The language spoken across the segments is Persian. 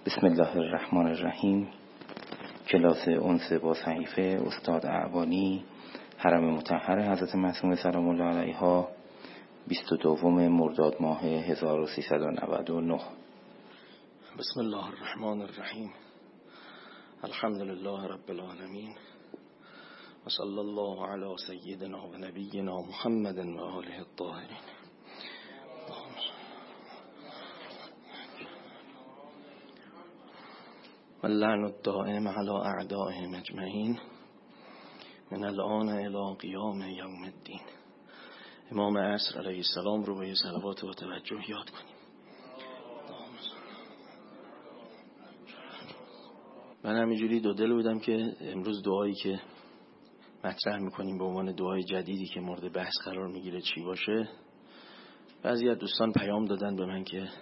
بسم الله الرحمن الرحیم. کلاس انس با صحیفه استاد اعوانی، حرم مطهر حضرت معصومه سلام الله علیها، 22 مرداد ماه 1399. بسم الله الرحمن الرحیم. الحمد لله رب العالمین و صلی الله علی سیدنا و نبینا محمد و آله الطاهرین. واللعن الدائم على اعدائهم اجمعین من الان الی قیام یوم الدین. امام عصر علیه السلام رو به صلوات و توجه یاد کنیم. من همینجوری دو دل بودم که امروز دعایی که مطرح میکنیم به عنوان دعای جدیدی که مورد بحث قرار میگیره چی باشه. بعضی از دوستان پیام دادن به من که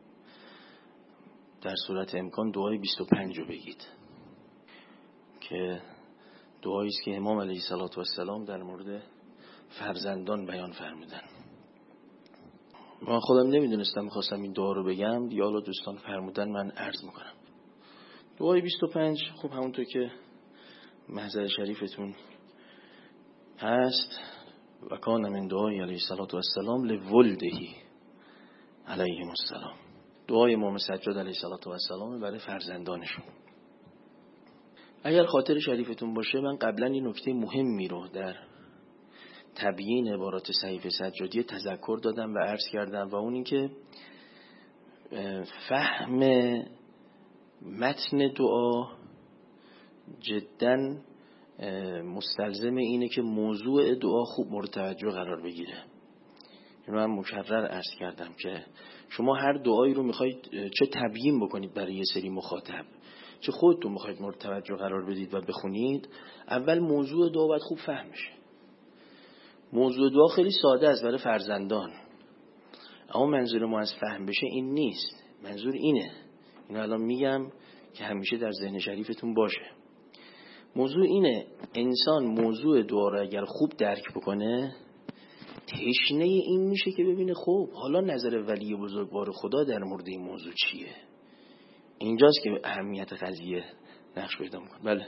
در صورت امکان دعای 25 رو بگید، که دعایی است که امام علیه السلام در مورد فرزندان بیان فرمودن. من خودم نمیدونستم، میخواستم این دعا رو بگم دیگه، حالا دوستان فرمودن من عرض میکنم. دعای 25 خب همونطور که محضر شریفتون هست، و کان من دعای علیه السلام لولدهی علیهم السلام، دعای امام سجاد علیه السلام برای فرزندانشون. اگر خاطر شریفتون باشه، من قبلا این نکته مهمی رو در تبیین عبارات صحیفه سجادی تذکر دادم و عرض کردم، و اون این که فهم متن دعا جداً مستلزم اینه که موضوع دعا خوب مورد توجه قرار بگیره. من مکرر عرض کردم که شما هر دعایی رو میخواید چه تبیین بکنید برای یه سری مخاطب، چه خودتون میخواید مورد توجه قرار بدید و بخونید، اول موضوع دعا باید خوب فهم بشه. موضوع دعا خیلی ساده است برای فرزندان، اما منظور ما از فهم بشه این نیست. منظور اینه، اینو الان میگم که همیشه در ذهن شریفتون باشه. موضوع اینه، انسان موضوع دعا رو اگر خوب درک بکنه، تشنه این میشه که ببینه خب حالا نظر ولی بزرگوار خدا در مورد این موضوع چیه. اینجاست که اهمیت قضیه نقش پیدا میکنه. بله،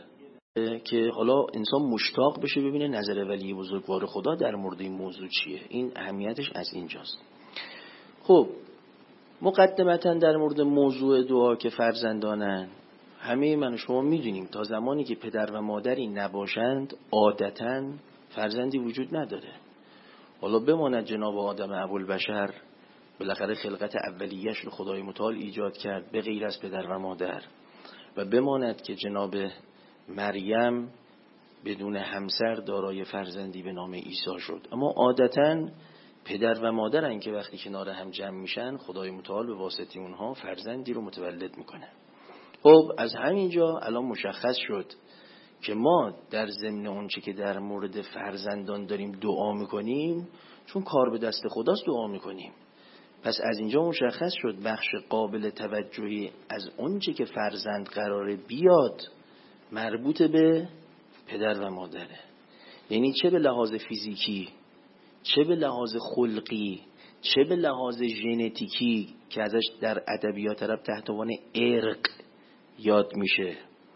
که حالا انسان مشتاق بشه ببینه نظر ولی بزرگوار خدا در مورد این موضوع چیه. این اهمیتش از اینجاست. خب مقدمتا در مورد موضوع دعا که فرزندانن، همه من و شما میدونیم تا زمانی که پدر و مادری نباشند عادتاً فرزندی وجود نداره. حالا بماند جناب آدم ابوالبشر بالاخره خلقت اولیه‌اش رو خدای متعال ایجاد کرد به غیر از پدر و مادر، و بماند که جناب مریم بدون همسر دارای فرزندی به نام عیسی شد، اما عادتاً پدر و مادرن که وقتی کنار هم جمع میشن خدای متعال به واسطه اونها فرزندی رو متولد میکنه. خب از همینجا الان مشخص شد که ما در ضمن اون چه که در مورد فرزندان داریم دعا میکنیم، چون کار به دست خداست دعا میکنیم. پس از اینجا مشخص شد بخش قابل توجهی از اون چه که فرزند قراره بیاد مربوط به پدر و مادره. یعنی چه به لحاظ فیزیکی، چه به لحاظ خلقی، چه به لحاظ ژنتیکی که ازش در ادبیات عرب تحت عنوان ارق یاد میشه.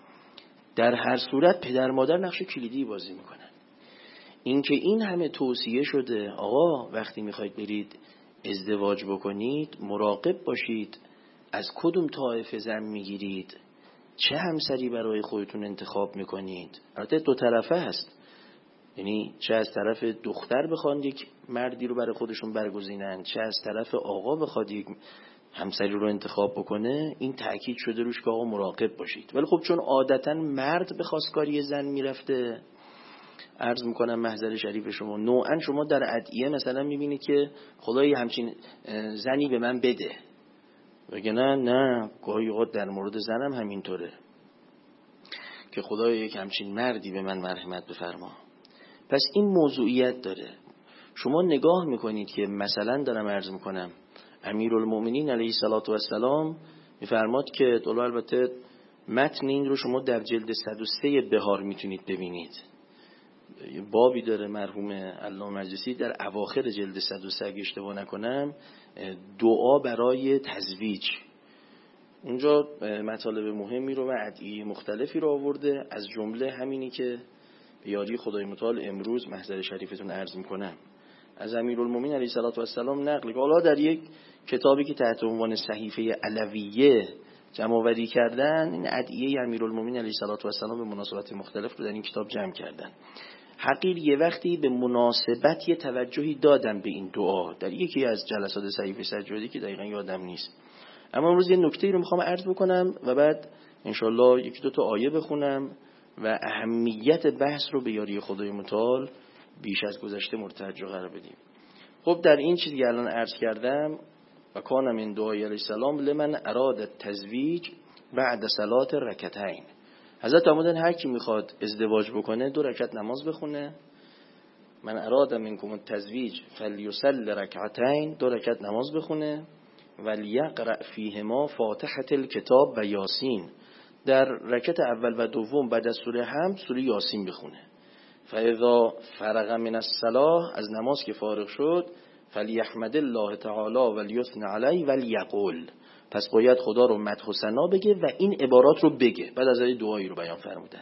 در هر صورت پدر مادر نقش کلیدی بازی میکنن. اینکه این همه توصیه شده آقا وقتی میخواید برید ازدواج بکنید مراقب باشید از کدوم طایفه زن میگیرید، چه همسری برای خودتون انتخاب میکنید. البته دو طرفه هست، یعنی چه از طرف دختر بخواد یک مردی رو برای خودشون برگزینن، چه از طرف آقا بخواد یک همسری رو انتخاب بکنه. این تأکید شده روش که آقا مراقب باشید. ولی خب چون عادتا مرد به خواستگاری زن میرفته، عرض میکنم محضر شریف شما، نوعا شما در ادعیه مثلا میبینید که خدای همچین زنی به من بده، بگه نه گاهی اوقات در مورد زنم همینطوره که خدای یک همچین مردی به من مرحمت بفرما. پس این موضوعیت داره. شما نگاه میکنید که مثلا دارم عرض میکنم امیرالمومنین علیه السلام میفرماد که البته متن این رو شما در جلد 103 بهار میتونید ببینید. بابی داره مرحوم علامه مجلسی در اواخر جلد 103 اگه اشتباه نکنم، دعا برای تزویج. اونجا مطالب مهمی رو و ادعیه مختلفی رو آورده، از جمله همینی که به یاری خدای متعال امروز محضر شریفتون عرض میکنم از امیرالمومنین علیه السلام نقل که حالا در یک کتابی که تحت عنوان صحیفه علویه جمع‌آوری کردن، این ادعیه امیرالمومنین علیه السلام به مناسبت مختلف رو در این کتاب جمع کردن. حقیر یه وقتی به مناسبت یه توجهی دادم به این دعا در یکی از جلسات صحیفه سجادی که دقیقا یادم نیست، اما امروز یه نکته رو میخوام عرض بکنم و بعد انشالله یکی دو تا آیه بخونم و اهمیت بحث رو به یاری خدای متعال بیش از گذشته مرتجع قرار بدیم. خب در این چیزی که الان عرض کردم و کان من دعای علیه السلام لمن اراد التزویج بعد صلات رکعتین، حضرت فرمودن هر کی میخواد ازدواج بکنه 2 رکعت نماز بخونه، من اراد منکم التزویج فلیصلی رکعتین، 2 رکعت نماز بخونه، ولیقرأ فیهما فاتحة الکتاب و یاسین، در رکعت اول و دوم بعد از سوره حمد سوره یاسین بخونه. فاذا فرغ من الصلاة، از نماز که فارغ شد، فلیحمد الله تعالی ولیثنی علیه ولیقول، پس باید خدا رو مدح و ثنا بگه و این عبارات رو بگه. بعد از این دعایی رو بیان فرمودن.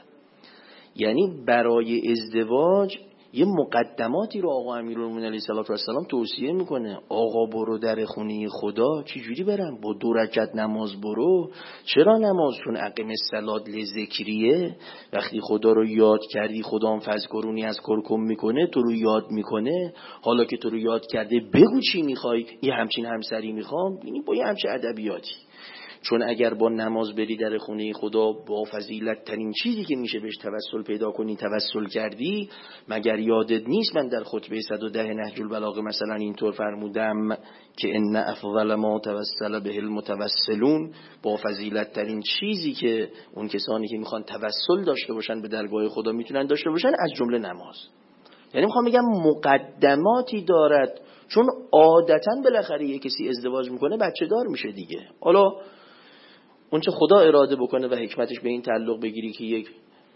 یعنی برای ازدواج یه مقدماتی رو آقا امیرالمومنین علیه السلام توصیه میکنه. آقا برو در خونه خدا، چی جوری برم؟ با 2 رکعت نماز برو. چرا نماز؟ چون اقیم الصلاة لذکریه، وقتی خدا رو یاد کردی خدا هم فذکرونی از کرکم میکنه، تو رو یاد میکنه. حالا که تو رو یاد کرده بگو چی میخوای، یه همچین همسری میخوام، یعنی با یه همچین ادبیاتی. چون اگر با نماز بری در خونه خدا با فضیلت ترین چیزی که میشه بهش توسل پیدا کنی توسل کردی، مگر یادت نیست من در خطبه 110 نهج البلاغه مثلا اینطور فرمودم که ان افضل ما توسل به المتوسلون، با فضیلت ترین چیزی که اون کسانی که میخوان توسل داشته باشن به درگاه خدا میتونن داشته باشن از جمله نماز. یعنی میخوام بگم مقدماتی دارد، چون عادتاً بالاخره یک کسی ازدواج میکنه بچه دار میشه دیگه. حالا اون چه خدا اراده بکنه و حکمتش به این تعلق بگیری که یک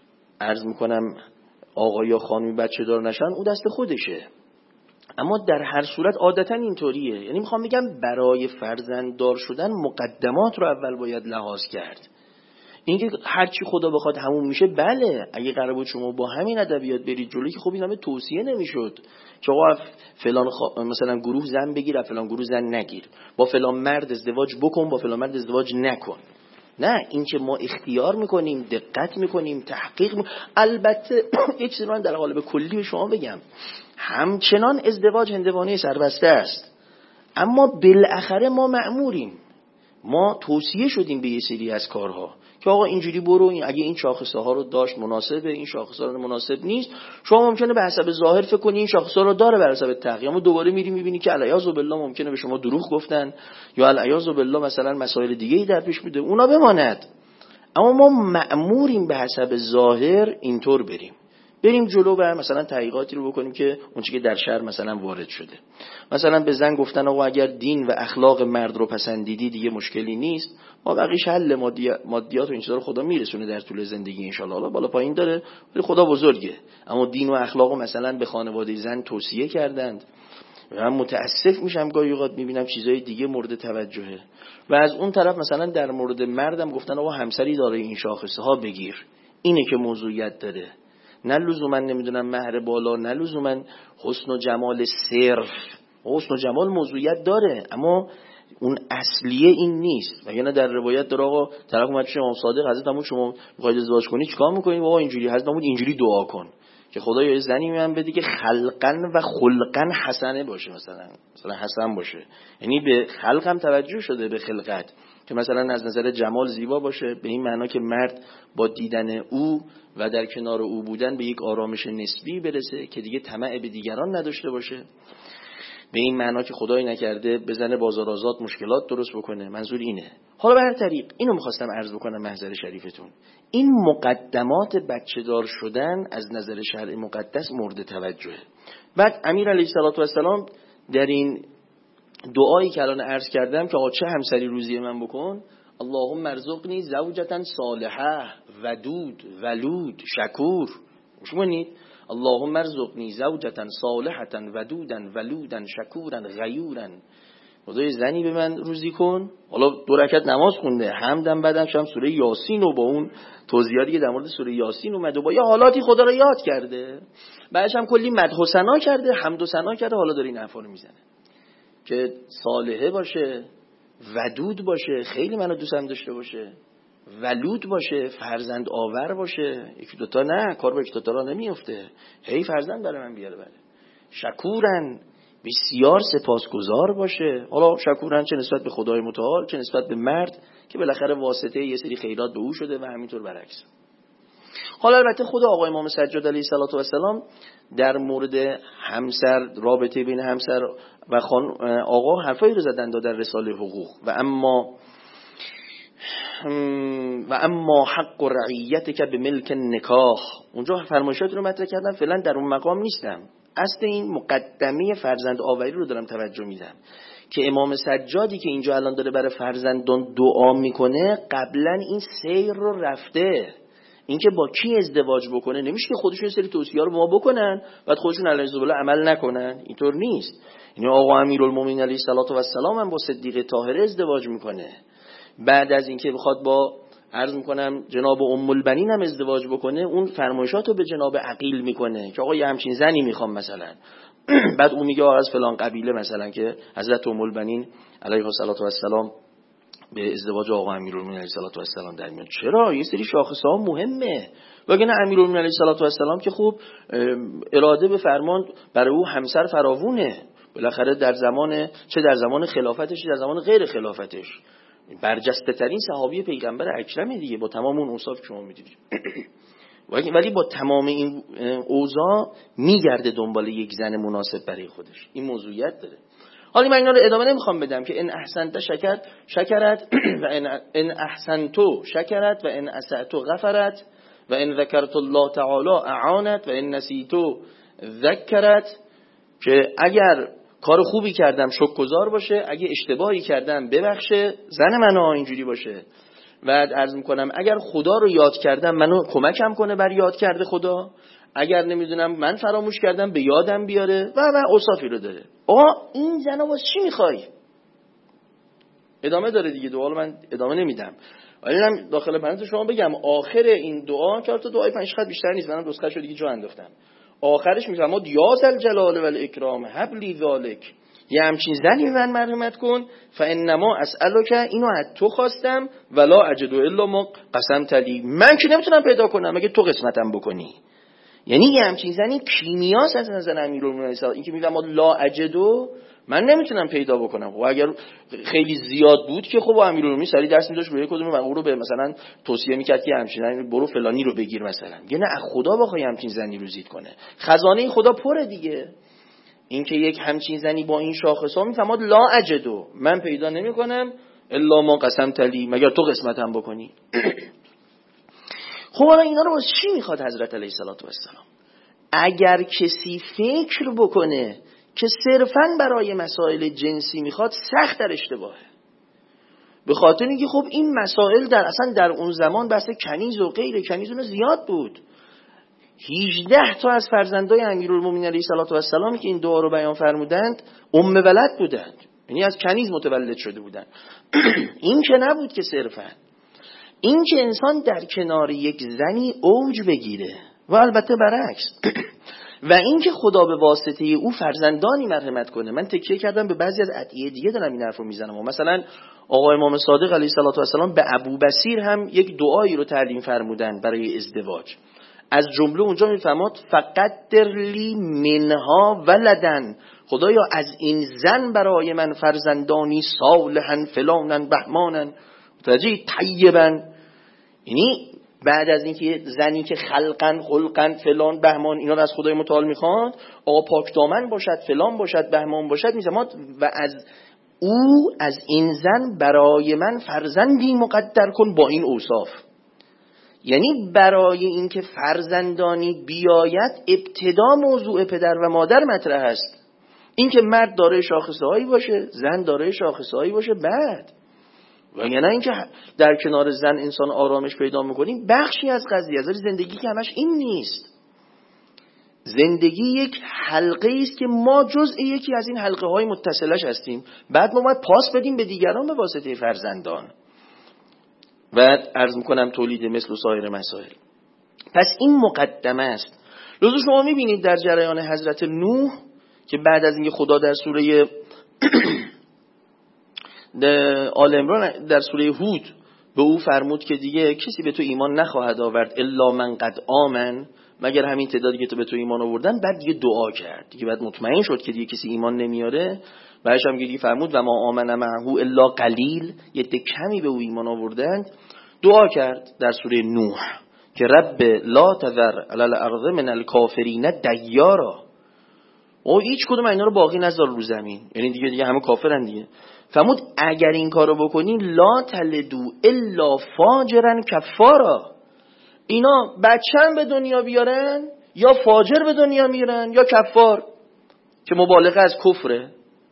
عرض میکنم آقا یا خانمی بچه دار نشن، اون دست خودشه. اما در هر صورت عادتا اینطوریه. یعنی میخوام بگم برای فرزنددار شدن مقدمات رو اول باید لحاظ کرد. اینکه هرچی خدا بخواد همون میشه، بله اگه قرار بود شما با همین ادبیات برید جلوی که خب این همه توصیه نمیشد که آقا فلان مثلا گروه زن بگیر فلان گروه زن نگیر، با فلان مرد ازدواج بکن با فلان مرد ازدواج نکن. نه، این که ما اختیار میکنیم، دقت میکنیم، تحقیق البته یک چیزی من در قالب کلی به شما بگم، همچنان ازدواج هندوانه سربسته است، اما بالاخره ما مأموریم، ما توصیه شدیم به یه سری از کارها که آقا اینجوری برو، اگه این شاخصه ها رو داشت مناسبه، این شاخصه ها رو مناسب نیست. شما ممکنه به حسب ظاهر فکر کنی این شاخصه ها رو داره بر حسب تقییم، اما دوباره میری میبینی که العیاذ بالله ممکنه به شما دروغ گفتن یا العیاذ بالله مثلا مسائل دیگه‌ای در پیش میده، اونا بماند. اما ما مأموریم به حسب ظاهر اینطور بریم جلو و مثلا تحقیقاتی رو بکنیم که اون چیزی که در شهر مثلا وارد شده. مثلا به زن گفتن آقا اگر دین و اخلاق مرد رو پسندیدی دیگه مشکلی نیست، ما بقیش حل مادیات و این چیزا رو خدا میرسونه در طول زندگی ان شاء الله. بالا پایین داره ولی خدا بزرگه. اما دین و اخلاق رو مثلا به خانواده زن توصیه کردند. من متاسف میشم گاهی اوقات میبینم چیزای دیگه مورد توجهه. و از اون طرف مثلا در مورد مردم گفتن آقا همسری داره این شاخصه ها بگیر، اینه که موضوعیت داره. نه لزوما نمیدونم مهر بالا، نه لزوما حسن و جمال صرف. حسن و جمال موضوعیت داره اما اون اصلیه این نیست. وگرنه در روایت داره آقا طرف اومد پیش امام صادق، حضرت امام شما میخواید ازدواج کنی چیکار میکنید؟ آقا اینجوری. حضرت امام اینجوری دعا کن که خدا یه زنی من بده که خلقا و خلقا حسنه باشه، مثلا حسن باشه. یعنی به خلق هم توجه شده، به خلقت، که مثلا از نظر جمال زیبا باشه، به این معنا که مرد با دیدن او و در کنار او بودن به یک آرامش نسبی برسه که دیگه طمع به دیگران نداشته باشه. به این معنا که خدایی نکرده بزنه بازار آزاد مشکلات درست بکنه. منظور اینه. حالا به هر طریق اینو می‌خواستم عرض بکنم محضر شریفتون. این مقدمات بچه دار شدن از نظر شرع مقدس مورد توجهه. بعد امیر علیه السلام در این دعایی که الان عرض کردم که آقا چه همسری روزی من بکن، اللهم ارزقنی زوجة صالحه ودود ولود شکور. شمونید اللهم ارزقنی زوجة صالحة ودودا ولودا شکورا غیورا. خدای زنی به من روزی کن. حالا 2 رکعت نماز خونده، حمدم بعدش هم سوره یاسین و با اون توضیحاتی که در مورد سوره یاسین اومده و با یه حالاتی خدا رو یاد کرده، بعدش هم کلی مدح و ثنا کرده، حمد و ثنا کرده، حالا داره این حرفا رو میزنه که صالحه باشه، ودود باشه، خیلی منو دوستم داشته باشه، ولود باشه، فرزند آور باشه. 1-2 تا نه، کار با 1-2 تا را نمیفته، هی فرزند برای من بیاره. بله شکورن، بسیار سپاسگزار باشه. حالا شکورن چه نسبت به خدای متعال، چه نسبت به مرد که بالاخره واسطه یه سری خیرات به او شده و همینطور برعکس. حالا البته خود آقای امام سجاد علیه السلام در مورد همسر، رابطه بین همسر و آقا حرفایی رو زدن در رساله حقوق و اما حق و رعیت که به ملک نکاح، اونجا فرمایشات رو مطرح کردم، فعلا در اون مقام نیستم. اصل این مقدمه فرزند آوری رو دارم توجه میدم که امام سجادی که اینجا الان داره برای فرزندان دعا میکنه قبلا این سیر رو رفته. اینکه با کی ازدواج بکنه نمیشه که خودشون سری توصیه رو به ما بکنن بعد خودشون علیه السلام عمل نکنن، اینطور نیست. یعنی آقا امیرالمومنین علیه السلام هم با صدیقه طاهره ازدواج میکنه، بعد از اینکه بخواد با عرض میکنم جناب ام البنین هم ازدواج بکنه، اون فرمایشاتو به جناب عقیل میکنه که آقا یه همچین زنی میخوام مثلا. بعد اون میگه از فلان قبیله مثلا که حضرت ام البنین علیه السلام به ازدواج آقا امیرالمومنین علیه السلام در میاد. چرا؟ یه سری شاخص‌ها مهمه. وگرنه امیرالمومنین علیه السلام که خوب اراده به فرمان برای او همسر فراوونه، بالاخره در زمان خلافتش در زمان غیر خلافتش برجسته ترین صحابی پیغمبر اکرم دیگه، با تمام اون اوصاف که شما میدونید. ولی با تمام این اوضاع میگرده دنبال یک زن مناسب برای خودش. این موضوعیت داره. حالا من اینا رو ادامه نمیخوام بدم که ان احسنت شکرت و ان احسنتو شکرت و ان اسأتو غفرت و ان ذکرت الله تعالی اعانت و ان نسیتو ذکرت، که اگر کار خوبی کردم شکرگزار باشه، اگه اشتباهی کردم ببخشه، زن منو اینجوری باشه. و عرض میکنم اگر خدا رو یاد کردم منو کمکم کنه بر یاد کرده خدا، اگر نمیدونم من فراموش کردم به یادم بیاره و اوصافی رو داره. این زنا واسه چی میخوای؟ ادامه داره دیگه دعا رو من ادامه نمیدم، ولی من داخل پرانتز شما بگم آخر این دعا 4 تا دعای 5 خط بیشتر نیست، منم نسخه‌شو دیگه جا انداختم. آخرش میفرماد یا ذل جلال و الاکرام هب لی ذالک، یه همچین زنی به من مرحمت کن، فانما اسالک، اینو از تو خواستم، ولا اجد الا ما قسمت لی، من که نمیتونم پیدا کنم مگه تو قسمتم بکنی. یعنی یه همچین زنی کیمیاست از نظر امیرالمومنین، این که میگم لا اجدو، من نمیتونم پیدا بکنم. و اگر خیلی زیاد بود که خب امیرالمومنین سری دست می‌داشت روی کدوم و اون رو به مثلا توصیه میکرد که همچین زنی برو فلانی رو بگیر مثلا. یعنی از خدا بخوای همچین زنی رو زید کنه، خزانه خدا پره دیگه. این که یک همچین زنی با این شاخصا میفهماد لا اجدو، من پیدا نمیکنم الا ما قسمت لی، مگر تو قسمتم بکنی. خب حالا اینا رو واسه چی میخواد حضرت علیه السلام؟ اگر کسی فکر بکنه که صرفاً برای مسائل جنسی میخواد، سخت در اشتباهه. به خاطر اینکه خب این مسائل اصلا در اون زمان بحث کنیز و غیر کنیز اون زیاد بود. 18 تا از فرزندای امیرالمومنین علیه السلام که این دعا رو بیان فرمودند ام ولد بودند، یعنی از کنیز متولد شده بودند. این که نبود که صرفاً این که انسان در کنار یک زنی اوج بگیره و البته برعکس و این که خدا به واسطه او فرزندانی مرحمت کنه. من تکیه کردم به بعضی از ادعیه دیگه دارم این حرفو میزنم. و مثلا آقا امام صادق علیه السلام به ابو بصیر هم یک دعایی رو تعلیم فرمودن برای ازدواج. از جمله اونجا میفرماد فقدر لی منها ولدن، خدایا از این زن برای من فرزندانی صالحا فلانن بهمانن متوجه طیبن. یعنی بعد از اینکه زنی که خلقن خلقن فلان بهمان اینا رو از خدای متعال میخواد، آقا پاک دامن باشد فلان باشد بهمان باشد، میفرماد و از این زن برای من فرزندی مقدر کن با این اوصاف. یعنی برای اینکه فرزندانی بیاید ابتدا موضوع پدر و مادر مطرح است. اینکه مرد دارای شاخصه‌هایی باشه، زن دارای شاخصه‌هایی باشه بعد. و یعنی اینکه در کنار زن انسان آرامش پیدا می‌کنیم بخشی از قضیه، از زندگی که همش این نیست. زندگی یک حلقه است که ما جزء یکی از این حلقه های متصلش هستیم. بعد ما باید پاس بدیم به دیگران به واسطه فرزندان. بعد عرض میکنم تولید مثل و سایر مسائل. پس این مقدمه است. لذا شما میبینید در جریان حضرت نوح که بعد از اینکه خدا در سوره آل عمران در سوره هود به او فرمود که دیگه کسی به تو ایمان نخواهد آورد الا من قد آمن، مگر همین تعدادی که تو به تو ایمان آوردن. بعد دیگه دعا کرد دیگه، بعد مطمئن شد که دیگه کسی ایمان نمیاره. بعدش هم دیگه فرمود و ما آمن معه الا قلیل، یه عده کمی به او ایمان آوردند. دعا کرد در سوره نوح که رب لا تذر علی الارض من الکافرین دیارا، او هیچ کدوم اینا رو باقی نذار رو زمین، یعنی دیگه همه کافرن دیگه. فرمود اگر این کارو بکنین لا تلدو الا فاجرا کفارا، اینا بچه‌ن به دنیا بیارن یا فاجر به دنیا میارن یا کفار، که مبالغه از کفره.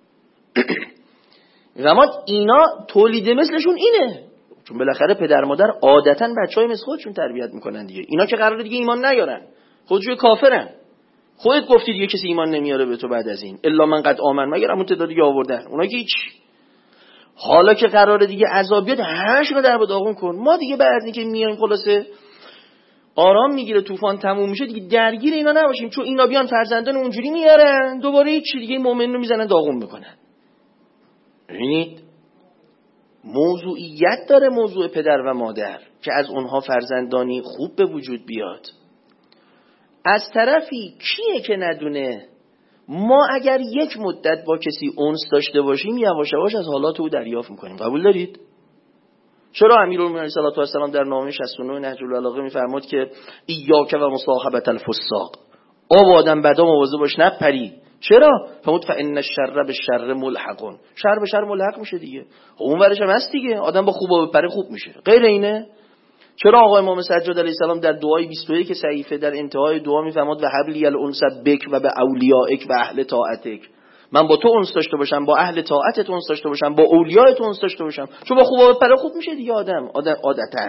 اما اینا تولید مثلشون اینه، چون بالاخره پدر مادر عادتاً بچهای مثل خودشون تربیت میکنن دیگه. اینا که قراره دیگه ایمان نیارن، خودشون کافرن. خودت گفتی دیگه کسی ایمان نمیاره به تو بعد از این الا من قد آمن، مگر همون تعدادی آوردن اونا که هیچ. حالا که قراره دیگه عذابیات همشون رو در به داغون کن. ما دیگه بعد از اینکه میایم خلاصه آرام میگیره، طوفان تموم میشه، دیگه درگیر اینا نباشیم، چون اینا بیان فرزندان اونجوری میارن دوباره هیچ دیگه مؤمن رو میزنن داغون میکنن. ببینید موضوعیت داره موضوع پدر و مادر که از اونها فرزندانی خوب به وجود بیاد. از طرفی کیه که ندونه ما اگر یک مدت با کسی انس داشته باشیم یواش یواش از حالات او دریافت میکنیم. قبول دارید؟ چرا امیرالمومنین صلی الله علیه و آله در نامه 69 نهج البلاغه میفرماد که ایاک و مصاحبة الفساق، آب آدم بدا مواظب باش نپری. چرا؟ فرمود فان الشر بالشر ملحق، شر به شر ملحق میشه دیگه. اون ورش هم هست دیگه، آدم با خوبا بپره خوب میشه. غیر اینه؟ چرا آقا امام سجاد علیه السلام در دعای 21 صحیفه در انتهای دعا میفرماد و حبلی الانس بک و به اولیائک و اهل طاعتک، من با تو انس داشته باشم، با اهل طاعتت انس داشته باشم، با اولیای تو انس داشته باشم، چون با خوبا بپره خوب میشه دیگه. آدم عادتاً.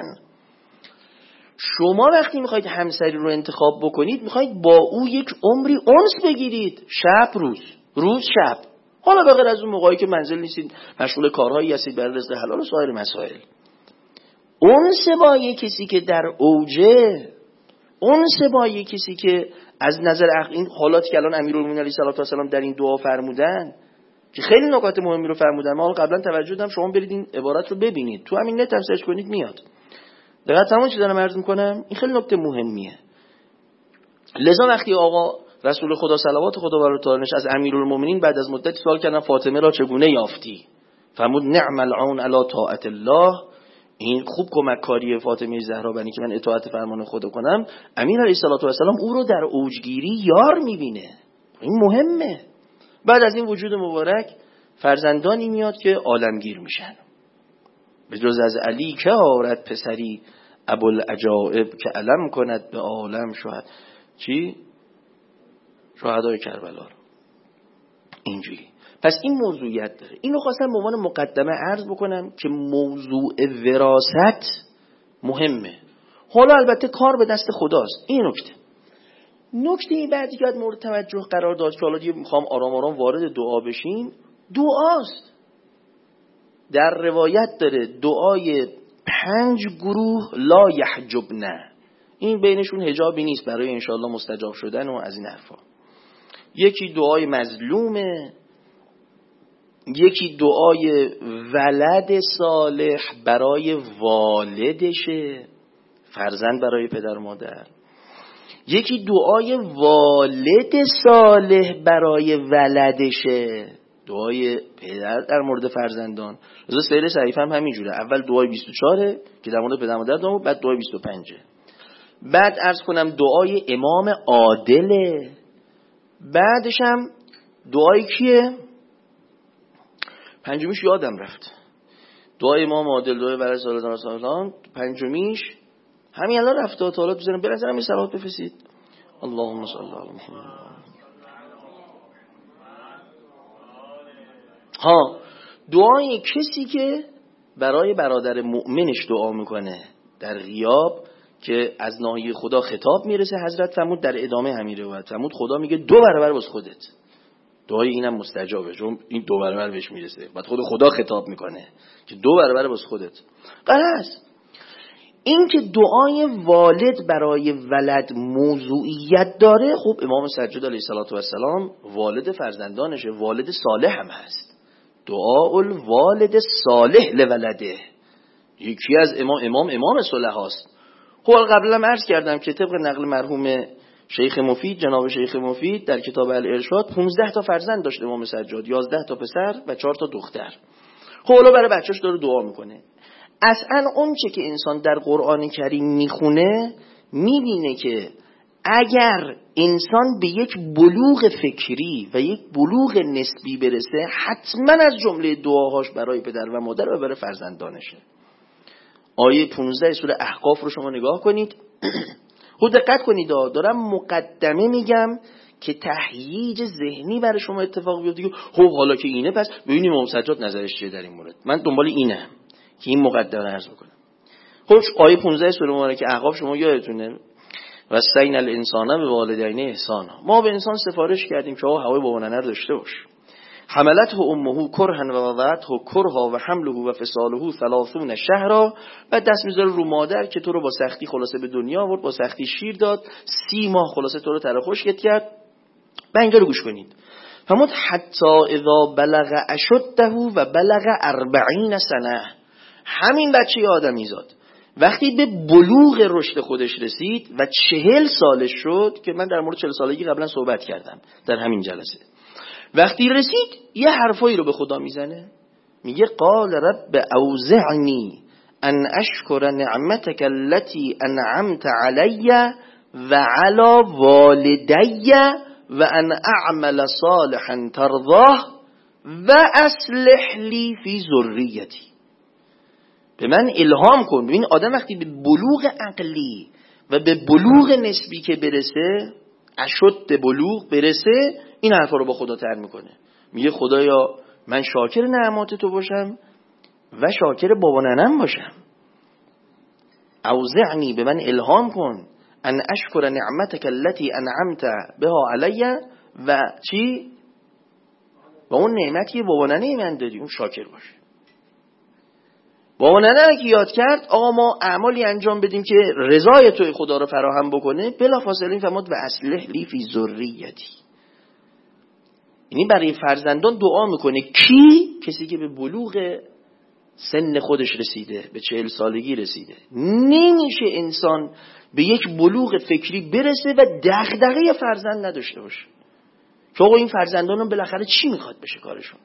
شما وقتی میخواید همسری رو انتخاب بکنید میخواید با او یک عمری انس بگیرید، شب روز شب. حالا به غیر از اون موقعی که منزل نیستید مشغول کارهایی هستید برای رزق حلال و سایر مسائل. انس با یک کسی که در اوجه، انس با یک کسی که از نظر این حالاتی که الان امیرالمومنین علیه السلام در این دعا فرمودن که خیلی نکات مهمی رو فرمودن. ما قبلا توجه دادم، شما برید این عبارت رو ببینید، تو همین نت هم سرچ کنید میاد. دقیقاً همون چیزا رو عرض می‌کنم، این خیلی نکته مهمیه. لذا وقتی آقا رسول خدا صلوات خدا بر تعالیش از امیرالمومنین بعد از مدتی سوال کردن فاطمه را چگونه یافتی؟ فرمود نعم العون علی طاعت الله، این خوب کمک کاری فاطمه زهرا بنی که من اطاعت فرمان خدا کنم. امیر علیه السلام او رو در اوجگیری یار میبینه، این مهمه. بعد از این وجود مبارک فرزندانی میاد که عالمگیر میشن. به جز از علی که آرد پسری ابوالعجائب که علم کند به عالم شهد چی؟ شهدای کربلا. اینجوری. پس این موضوعیت داره. اینو خواستم به عنوان مقدمه عرض بکنم که موضوع وراثت مهمه. حالا البته کار به دست خداست. این نکته بعدی که مورد توجه قرار داد که حالا دیگه میخوام آرام آرام وارد دعا بشیم، دعاست. در روایت داره دعای 5 گروه لا یحجبن، این بینشون حجابی نیست برای انشاءالله مستجاب شدن و از این حرفا. یکی دعای مظلومه، یکی دعای ولد صالح برای والدشه، فرزند برای پدر مادر، یکی دعای والد صالح برای ولدشه، دعای پدر در مورد فرزندان. لذا سیر صحیفه هم همینجوره، اول دعای 24 که در مورد پدر مادر دارم، بعد دعای 25. بعد عرض کنم دعای امام عادله، بعدش هم دعای کیه؟ پنجمیش یادم رفت، دعای امام عادل، دعای برای سالان. پنجمیش همین الان رفت تا حالا بزنم برنظرم این صلوات بفرستید. اللهم صل علی محمد. دعای کسی که برای برادر مؤمنش دعا میکنه در غیاب که از ناحیه خدا خطاب میرسه. حضرت فرمود در ادامه همین روایت فرمود خدا میگه 2 برابر واسه خودت. دعای اینم مستجابه چون این 2 برابر بهش میرسه. بعد خود خدا خطاب میکنه که 2 برابر واسه خودت. غلط. این که دعای والد برای ولد موضوعیت داره، خب امام سجاد علیه السلام والد فرزندانشه، والد صالح هم هست. دعاء الوالد صالح لولده یکی از امام صلحاست. خب قبلا عرض کردم که طبق نقل مرحوم شیخ مفید، جناب شیخ مفید در کتاب الارشاد 15 تا فرزند داشت امام سجاد، 11 تا پسر و 4 تا دختر. خب حالا برای بچه‌اش داره دعا میکنه. اصلا اون چه که انسان در قرآن کریم میخونه میبینه که اگر انسان به یک بلوغ فکری و یک بلوغ نسبی برسه، حتما از جمله دعاهاش برای پدر و مادر و برای فرزندانشه. آیه 15 سوره احقاف رو شما نگاه کنید. خود دقت کنید، دارم مقدمه میگم که تهییج ذهنی برای شما اتفاق بیفته. خب حالا که اینه پس ببینیم امام سجاد نظرش چیه در این مورد. من دنبال اینم که این مقدمه عرض میکنم. خب آیه 15 سوره مبارکه احقاف شما یادتونه، وصینا الانسان بوالدین احسانا، ما به انسان سفارش کردیم که هوای بابا ننه رو داشته باش. حملته امه کرها و وضعته کرها و حمله و فصاله 30 شهرا، بعد دست میذاره رو مادر که تو رو با سختی خلاصه به دنیا آورد، با سختی شیر داد، 30 ماه خلاصه تو رو تره خشکت کرد. و اینجا رو گوش کنید. فرمود حتی اذا بلغ اشده و بلغ 40 سنه، همین بچه آدمی زاد وقتی به بلوغ رشد خودش رسید و 40 سالش شد، که من در مورد 40 سالگی قبلا صحبت کردم در همین جلسه، وقتی رسید یه حرفایی رو به خدا میزنه، میگه قال رب اوزعنی ان اشکر نعمتک التي انعمت علی و علی والدی و ان اعمل صالحا ترضاه و اصلح لی فی ذریتی. به من الهام کن. ببین آدم وقتی به بلوغ عقلی و به بلوغ نسبی که برسه، اشد بلوغ برسه، این حرفا رو با خدا تر میکنه. میگه خدایا من شاکر نعمات تو باشم و شاکر بابا ننم باشم. اوزعنی، به من الهام کن، ان اشکر نعمتک التي انعمت بها علی، و چی؟ و اون نعمتی بابا ننه من دادی اون شاکر باشه. بابا ننه که یاد کرد آقا ما اعمالی انجام بدیم که رضای توی خدا رو فراهم بکنه، بلافاصله این فرمود و اصلح لی فی ذریتی. یعنی برای فرزندان دعا میکنه. کی؟ کسی که به بلوغ سن خودش رسیده، به 40 سالگی رسیده. نمیشه انسان به یک بلوغ فکری برسه و دغدغه فرزند نداشته باشه که آقا این فرزندان بالاخره چی میخواد بشه کارشون.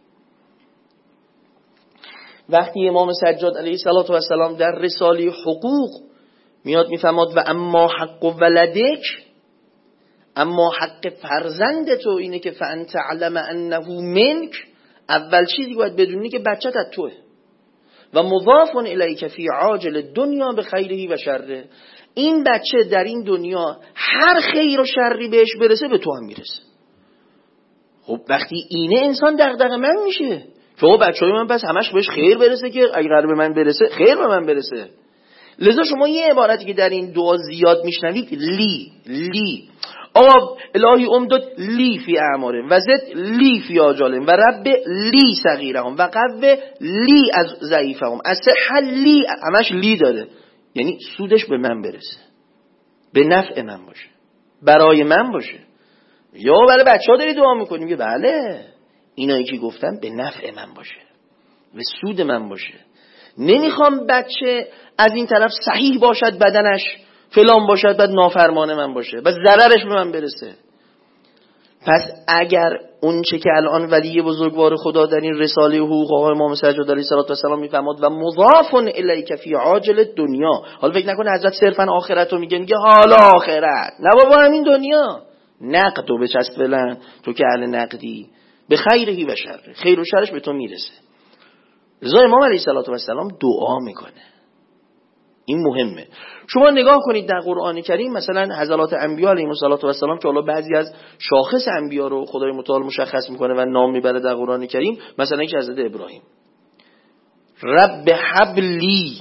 وقتی امام سجاد علیه السلام در رساله حقوق میاد میفهمد و اما حق ولدک، اما حق فرزند تو اینه که فانت علم انه منک، اول چیزی باید بدونی که بچت از توه و مضاف الیک فی عاجل دنیا به خیره و شره. این بچه در این دنیا هر خیر و شری بهش برسه به تو هم میرسه. خب وقتی اینه انسان دغدغه من میشه که او بچه‌های من پس همش بهش خیر برسه که اگر به من برسه خیر به من برسه. لذا شما یه عبارتی که در این دعا زیاد میشنوید، لی آقا الهی امداد لی فی اعمارهم و زد لی فی آجالهم و رب لی صغیرهم و قوه لی از ضعیفهم اصح لی، همش لی داره، یعنی سودش به من برسه، به نفع من باشه، برای من باشه. یا برای بچه‌ها داری دعا میکنیم که بله اینایی که گفتم به نفع من باشه، به سود من باشه. نمیخوام بچه از این طرف صحیح باشد بدنش فلان باشد بعد نافرمان من باشه و ضررش به من برسه. پس اگر اون چه که الان ولی بزرگوار خدا در این رساله حقوق آقای امام سجاد علیه السلام میفرماد و مضاف الیک فی عاجل دنیا، حالا فکر نکنه حضرت صرفا آخرت رو میگه حالا آخرت، نه بابا همین دنیا نقد رو بچسب فلان، تو که اهل نقدی، به خیرهی و شره، خیر و شرش به تو میرسه. رضا امام علیه السلام دعا میکنه. این مهمه. شما نگاه کنید در قرآن کریم مثلا حضرات انبیا علیهم السلام که حالا بعضی از شاخص انبیا رو خدای متعال مشخص میکنه و نام میبره در قرآن کریم، مثلا اینکه حضرت ابراهیم رب هب لی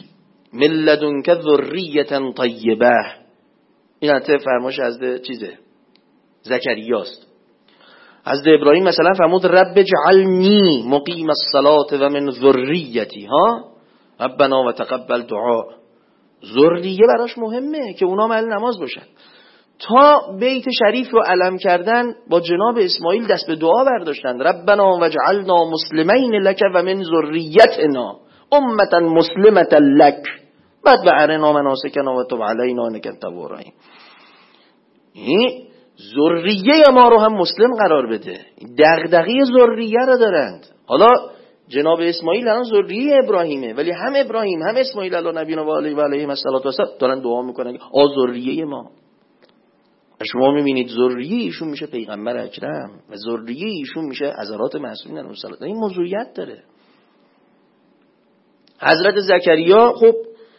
من لدنک ذریة طیبه. این حتی فرماش از چیزه زکریاست. از ابراهیم مثلا فرمود رب اجعلنی مقیم الصلاة و من ذریتی ها ربنا و تقبل دعا. ذریه براش مهمه که اونا اهل نماز باشن. تا بیت شریف رو علم کردن با جناب اسماعیل دست به دعا برداشتن، ربنا وجعلنا مسلمین لک و من ذریتنا امة مسلمة لک بعد و ارنا مناسکنا و تب علینا انک انت التواب الرحیم. این ذریه ما رو هم مسلم قرار بده. دغدغه ذریه رو دارند. حالا جناب اسماعیل الان ذریه ابراهیمه، ولی هم ابراهیم هم اسماعیل علی نبینا و علیه الصلوة والسلام دارن دعا میکنن ذریه ما. شما میبینید ذریه ایشون میشه پیغمبر اکرم و ذریه ایشون میشه حضرات معصومین علیهم السلام. این موضوعیت داره. حضرت زکریا خب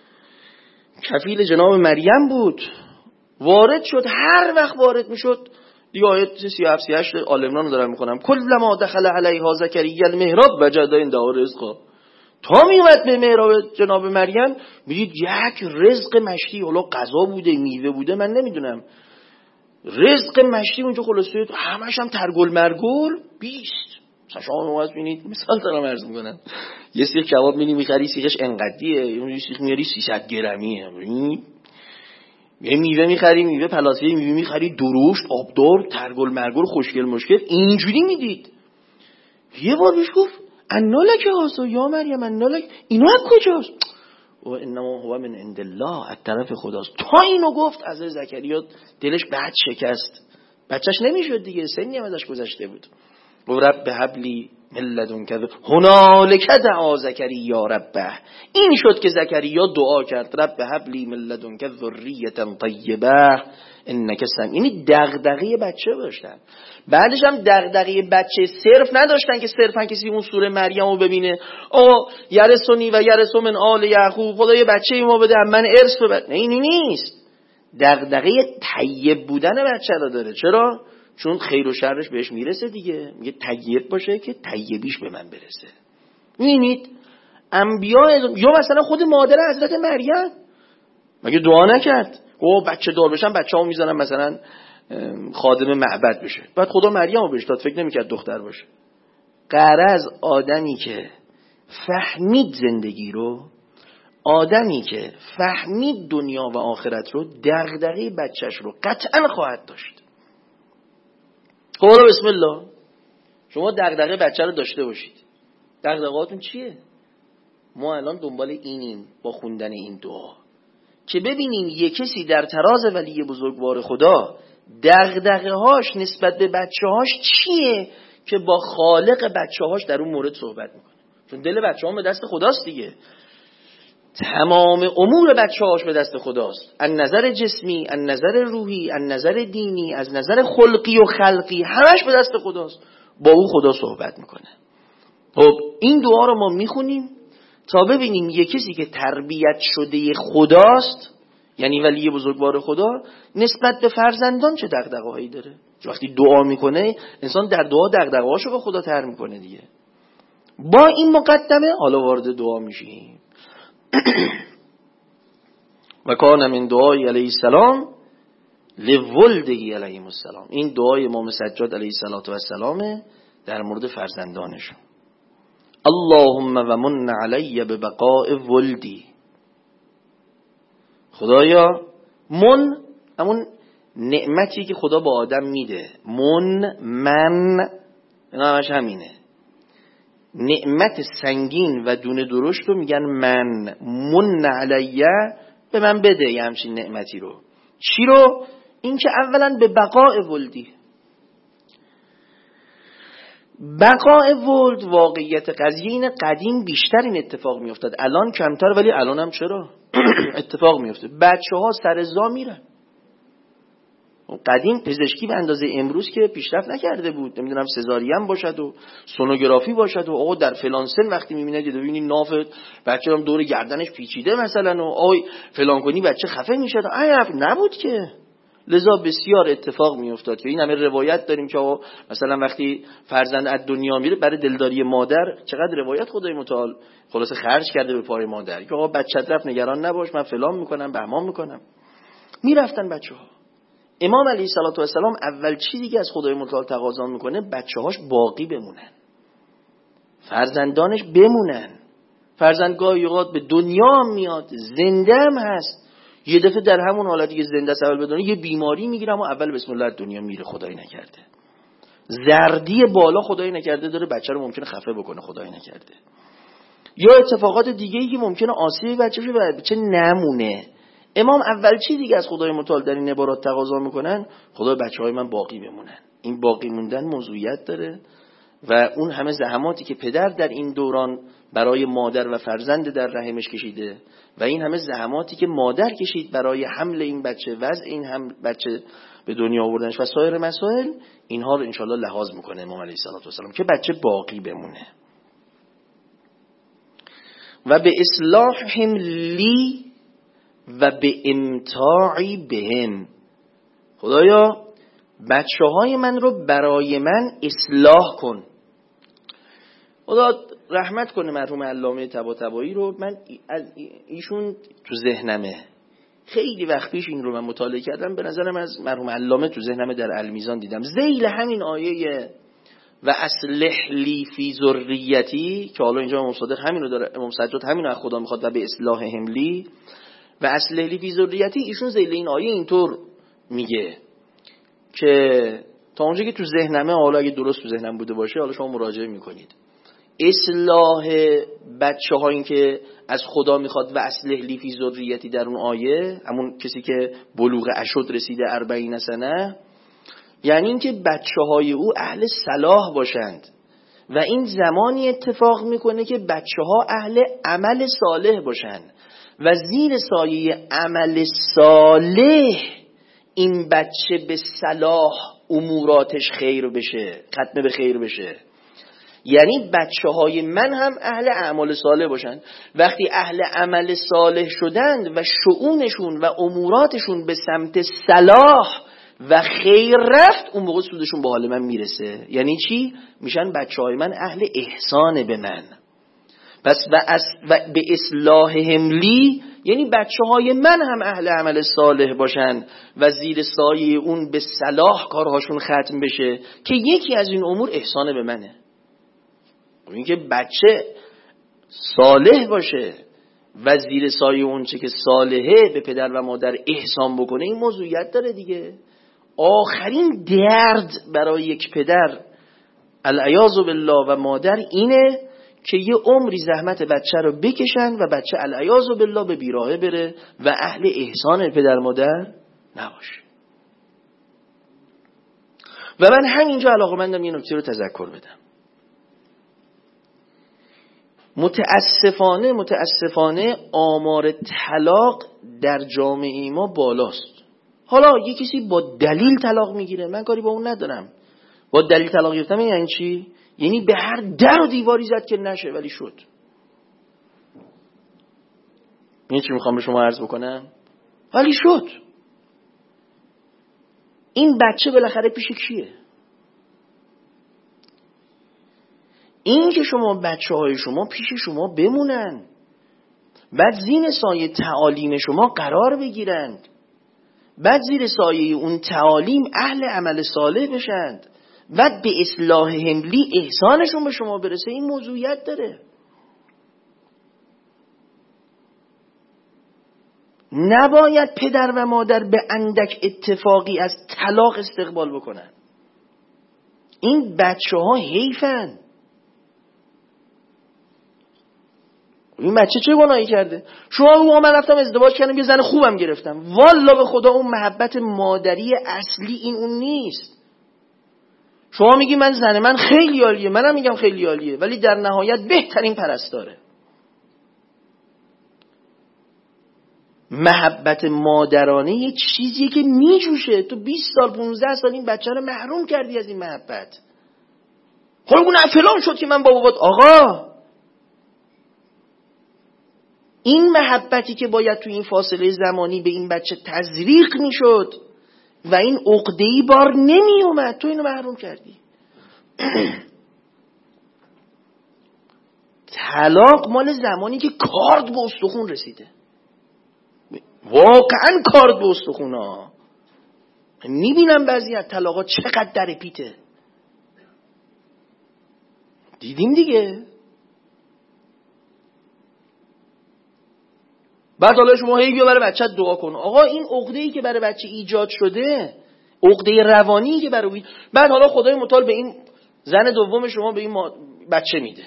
کفیل جناب مریم بود، وارد شد. هر وقت وارد میشد دیگه آیت 37-38 آل عمران رو دارم میکنم، کلما دخل علیها زکریا المحراب وجد عندها رزقا. تا میومد به محراب جناب مریم میدید یک رزق مشتی، حالا غذا بوده میوه بوده من نمیدونم، رزق مشتی اونجا خلاصه همش هم ترگل مرگل 20. شما نماز بینید مثال دارم عرض میکنم، یه سیخ کباب میخری سیخش انقدیه، یه سیخ میاری 300 گرمیه. یه میوه میخری میوه پلاسی، میوه میخری درشت آبدار ترگل مرگل خوشگل مشکل اینجوری میدید. یه بار بهش گفت انا لک هذا یا مریم انا لک، اینا از کجاست؟ و انما هو من عند الله، از طرف خداست. تا اینو گفت از زکریا دلش بعد شکست، بچهش نمیشد دیگه، سنی هم ازش گذشته بود. و رب هب لی من لدنک هنالک دعا زکریا ربه. این شد که زکریا دعا کرد رب هب لی من لدنک ذریة طیبه انک سمیع. یعنی دغدغه بچه داشتن. بعدش هم دغدغه بچه صرف نداشتن که صرفا کسی اون سوره مریم رو ببینه یرثنی و یرث من آل یعقوب، خدای بچه ما بده من ارث بده. نه این نیست. دغدغه طیب بودن بچه رو داره. چرا؟ چون خیر و شرش بهش میرسه دیگه. میگه طیب باشه که طیبیش به من برسه. میبینید انبیا یا مثلا خود مادر حضرت مریم مگه دعا نکرد بچه دار بشن بچه‌ها میذارن مثلا خادم معبد بشه، بعد خدا مریم رو بهش داد، فکر نمیکرد دختر باشه. غرض آدمی که فهمید زندگی رو، آدمی که فهمید دنیا و آخرت رو، دغدغه بچهش رو قطعا خواهد داشت. خب بسم الله، شما دغدغه بچه رو داشته باشید. دغدغه‌هاتون چیه؟ ما الان دنبال اینیم با خوندن این دعا که ببینیم یه کسی در تراز ولی بزرگوار خدا دغدغه‌هاش نسبت به بچه‌هاش چیه که با خالق بچه‌هاش در اون مورد صحبت میکنه. چون دل بچه‌ها به دست خداست دیگه. تمام امور بچه‌هاش به دست خداست. از نظر جسمی، از نظر روحی، از نظر دینی، از نظر خلقی و خلقی، همش به دست خداست. با او خدا صحبت میکنه. خب این دعا رو ما میخونیم تا ببینیم یه کسی که تربیت شده خداست، یعنی ولی بزرگوار خدا، نسبت به فرزندان چه دغدغه‌هایی داره. وقتی دعا میکنه انسان در دعا دغدغه‌هاشو به خدا طرح میکنه دیگه. با این مقدمه حالا وارد دعا میشیم. و کان من دعای علیه السلام لولده علیه السلام. این دعای امام سجاد علیه السلام در مورد فرزندانشون. اللهم و من علی ببقاء ولدی. خدایا من همون نعمتی که خدا با آدم میده، من اینا همش همینه. نعمت سنگین و دونه درشت رو میگن من علیه، به من بده یه همچین نعمتی رو. چی رو؟ این که اولا به بقاء ولدی. بقاء ولد واقعیت قضیه اینه، قدیم بیشتر این اتفاق میافتاد، الان کمتر، ولی الان هم چرا اتفاق میفته. بچه ها سر زا میرن. قدیم پزشکی به اندازه امروز که پیشرفت نکرده بود، نمیدونم سزارین باشد و سونوگرافی باشد و آقا در فلان سن وقتی میبینید ببینید ناف بچه هم دور گردنش پیچیده مثلا و آی فلان کنی بچه خفه میشه، نبود که. لذا بسیار اتفاق میافتاد که این همه روایت داریم که مثلا وقتی فرزند از دنیا میره برای دلداری مادر چقدر روایت خدای متعال خلاصه خرج کرده به پای مادر که آقا بچت رفت نگران نباش من فلان میکنم بهمان میکنم. میرفتن بچه‌ها. امام علیه السلام اول چیزی که از خدای متعال تقاضا میکنه بچه‌هاش باقی بمونن، فرزندانش بمونن. فرزند گاهی اوقات به دنیا میاد زنده هم هست، یه دفعه در همون حالتی که زنده است اول بدونه یه بیماری میگیره اما اول بسم الله دنیا میره، خدای نکرده. زردی بالا خدای نکرده داره بچه رو ممکنه خفه بکنه، خدای نکرده. یا اتفاقات دیگه‌ای که ممکنه آسیب بچه نمونه. امام اول چیزی که از خدای متعال در این عبارات تقاضا میکنن خدای بچه‌های من باقی بمونن. این باقی موندن موضوعیت داره و اون همه زحماتی که پدر در این دوران برای مادر و فرزند در رحمش کشیده و این همه زحماتی که مادر کشید برای حمل این بچه، وضع این بچه به دنیا آوردنش و سایر مسائل، اینها رو انشالله لحاظ میکنه امام علیه السلام که بچه باقی بمونه. و به اصلاحهم لی و به امتاعی بهم، خدایا بچه های من رو برای من اصلاح کن. خدا رحمت کنه مرحوم علامه طباطبایی رو، من از ایشون تو ذهنمه خیلی وقت پیش این رو من مطالعه کردم، به نظرم از مرحوم علامه تو ذهنمه در المیزان دیدم ذیل همین آیه و اصلح لی فی ذریتی که حالا اینجا امام صادق همین رو داره، امام سجاد همین رو از خدا میخواد و به اصلاحهم لی و اصلح لی فی ذریتی، ایشون ذیل این آیه اینطور میگه که تا اونجا که تو ذهنمه، حالا اگه درست تو ذهنم بوده باشه حالا شما مراجعه میکنید، اصلاح بچه ها این که از خدا میخواد و اصلح لی فی ذریتی در اون آیه، همون کسی که بلوغ اشد رسیده 40 سنه، یعنی این که بچه های او اهل صلاح باشند و این زمانی اتفاق میکنه که بچه ها اهل عمل صالح باشند و زیر سایه عمل صالح این بچه به صلاح اموراتش خیر بشه، ختم به خیر بشه. یعنی بچه های من هم اهل اعمال صالح باشن. وقتی اهل عمل صالح شدند و شؤونشون و اموراتشون به سمت صلاح و خیر رفت، اون موقع سودشون به حال من میرسه. یعنی چی؟ میشن بچه های من اهل احسان به من. پس و به اصلاحهم لی یعنی بچه های من هم اهل عمل صالح باشن و زیر سایه اون به صلاح کارهاشون ختم بشه که یکی از این امور احسان به منه. این که بچه صالح باشه و زیر سایه اون چه که صالحه به پدر و مادر احسان بکنه، این موضوعیت داره دیگه. آخرین درد برای یک پدر العیاذ بالله و مادر اینه که یه عمری زحمت بچه رو بکشن و بچه العیاذ بالله به بیراهه بره و اهل احسان پدر مادر نباشه. و من همینجا علاقه‌مندم یه نکته رو تذکر بدم. متاسفانه آمار طلاق در جامعه ما بالاست. حالا یه کسی با دلیل طلاق میگیره، من کاری با اون ندارم. با دلیل طلاق گرفتم یعنی چی؟ یعنی به هر در و دیواری زد که نشه ولی شد. این چی میخوام به شما عرض بکنم؟ ولی شد. این بچه بالاخره پیش کیه؟ این که شما بچه های شما پیش شما بمونن، بعد زیر سایه تعالیم شما قرار بگیرند، بعد زیر سایه اون تعالیم اهل عمل صالح بشند، بعد به اصلاحهم لی احسانشون به شما برسه، این موضوعیت داره. نباید پدر و مادر به اندک اتفاقی از طلاق استقبال بکنن. این بچه ها حیفن. این بچه چه گناهی کرده؟ شما من رفتم ازدواج کردم یه زن خوبم گرفتم، والا به خدا اون محبت مادری اصلی این اون نیست. شما میگی من زن من خیلی عالیه، منم میگم خیلی عالیه، ولی در نهایت بهترین پرستاره. محبت مادرانه یه چیزیه که میجوشه. تو 20 سال 15 سال این بچه رو محروم کردی از این محبت. خب اون فلان شد که من با بابات. آقا این محبتی که باید تو این فاصله زمانی به این بچه تزریق میشد، و این عقده‌ای بار نمی اومد، تو اینو محروم کردی. طلاق مال زمانی که کارد به استخون رسیده، واقعا کارد به استخون ها. میبینم بعضی از طلاقات چقدر در پیته، دیدیم دیگه. بعد حالا شما هی بیا برای بچت دعا کن. آقا این عقده‌ای که برای بچه ایجاد شده، عقده روانی که برای، بعد حالا خدای متعال به این زن دوم شما به این بچه میده.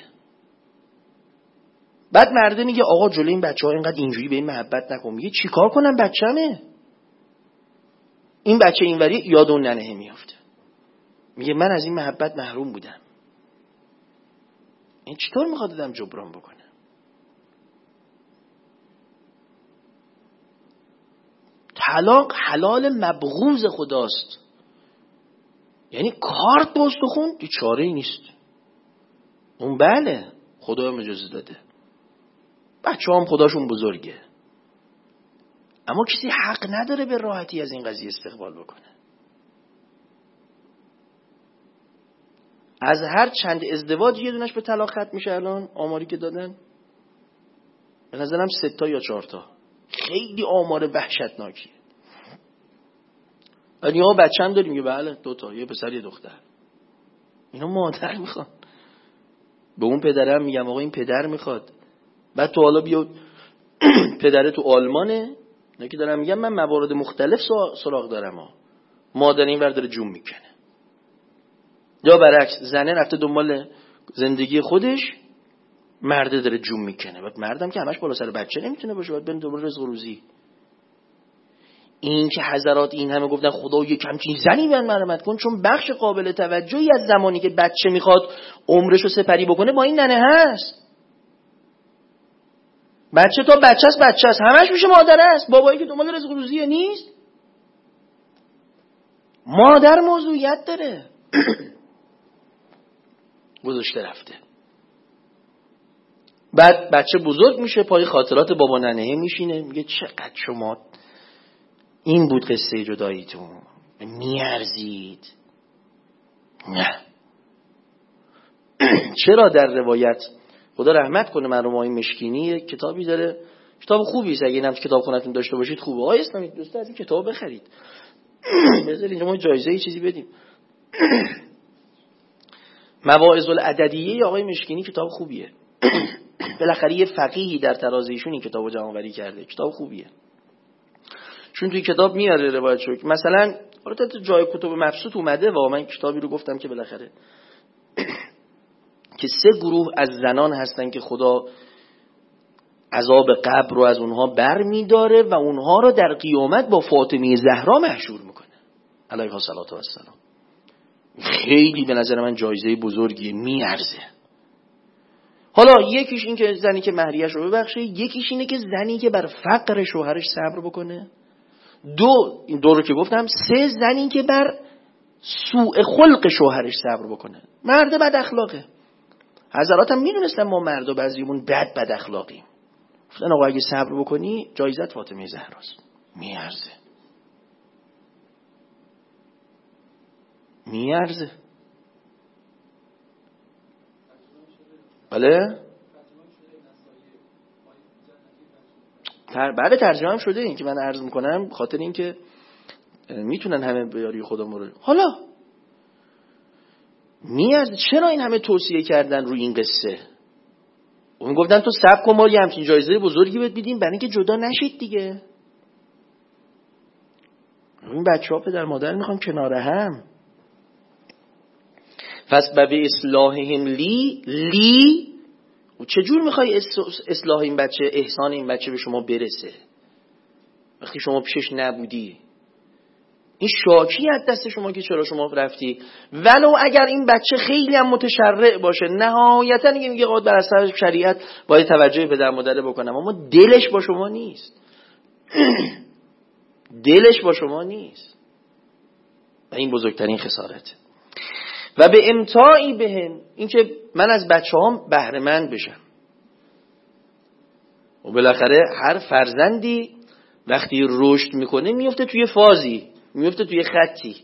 بعد مرده میگه آقا جلوی این بچه‌ها اینقدر اینجوری به این محبت نکن. میگه چیکار کنم بچه‌مه؟ این بچه اینوری یاد اون ننه میافته، میگه من از این محبت محروم بودم. این چطور میخواد آدم جبران بکنه؟ طلاق حلال مبغوض خداست، یعنی کارت به استخون چاره ای نیست. اون بله خدا هم اجازه داده، بچه هم خداشون بزرگه، اما کسی حق نداره به راحتی از این قضیه استقبال بکنه. از هر چند ازدواج یه دونش به طلاق ختم میشه. الان آماری که دادن به نظرم 3 تا یا 4 تا، خیلی آمار وحشتناکیه. ها بچه هم داریم، یه بله 2 تا، یه پسر یه دختر. اینا مادر میخوان. به اون پدرم میگم آقا این پدر میخواد. بعد تو حالا بیا پدره تو آلمانه، نه که دارم میگم من موارد مختلف سراغ دارم ها. مادر این ور داره جون میکنه، یا برعکس زنه رفته دنبال زندگی خودش، مرده داره جون میکنه. بعد مردم که همش بالا سر بچه نمیتونه باشه، باید بریم دنبال رزق و روزی. این که حضرات این همه گفتن خدا یک همچین زنی من مرحمت کن، چون بخش قابل توجهی از زمانی که بچه میخواد عمرشو سپری بکنه با این ننه هست. بچه تا بچه است همش میشه مادر است. بابایی که دنبال رزق و روزی نیست، مادر موضوعیت داره. گذاشته رفته. بعد بچه بزرگ میشه، پای خاطرات بابا ننه میشینه، میگه چقدر شما این بود قصه جداییتون، میارزید. نه. چرا در روایت خدا رحمت کنه مرحوم آقای مشکینی کتابی داره، کتاب خوبی است، اگه اینم کتاب خونتون داشته باشید خوبه. آقای اسلامی دوست از این کتاب بخرید. بذارید اینجا ما جایزه ای چیزی بدیم. مواعظ العددیه آقای مشکینی کتاب خوبیه. بالاخره یه فقیهی در ترازیشون این کتابو جمع‌آوری کرده، کتاب خوبیه. چون توی کتاب میاره روایت شو مثلا البته جای کتب مبسوط اومده و من کتابی رو گفتم که بالاخره که 3 گروه از زنان هستن که خدا عذاب قبر رو از اونها بر میداره و اونها رو در قیامت با فاطمه زهرا محشور میکنه علیها الصلوة و السلام. خیلی به نظر من جایزه بزرگیه، میارزه. حالا یکیش این که زنی که مهریه‌اش رو ببخشه، یکیش اینه که زنی که بر فقر شوهرش صبر بکنه، این دو رو که گفتم، 3 زنی که بر سوء خلق شوهرش صبر بکنه. مرد بد اخلاقه. حضرات هم میدونستن ما مردا بعضیمون بد اخلاقیم. گفتن آقا اگه صبر بکنی جایزت فاطمه زهراست. میارزه. بله؟ بعد ترجمه هم شده این که من عرض میکنم، خاطر این که میتونن همه به یاری خدا مورد. حالا میارزه. چرا این همه توصیه کردن روی این قصه؟ اون گفتن تو صبر کن ما یه همچین جایزه بزرگی بهت میدیم برای اینکه جدا نشید دیگه. این بچه‌ها پدر مادر میخوان کنار هم. فَاسْبَبِ اصلاحهم لی و چجور میخوای اصلاح این بچه، احسان این بچه به شما برسه وقتی شما پیشش نبودی؟ این شاکی از دست شما که چرا شما رفتی. ولو اگر این بچه خیلی هم متشرع باشه، نهایتا میگه قاعد بر اساس شریعت باید توجه پدر مادر بکنم، اما دلش با شما نیست. دلش با شما نیست و این بزرگترین خسارت. و به امتاعی بهم، این که من از بچه‌هام بهره مند بشم. و بالاخره هر فرزندی وقتی رشد میکنه میفته توی فازی، میفته توی خطی.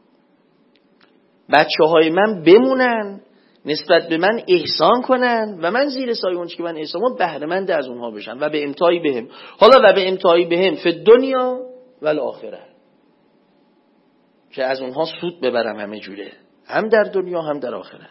بچه‌های من بمونن، نسبت به من احسان کنن و من زیر سایه اون که من احسان بهره مند از اونها بشم و به امتایی بهم. حالا و به امتایی بهم فی دنیا و الاخره، که از اونها سود ببرم همه جوره، هم در دنیا هم در آخرت.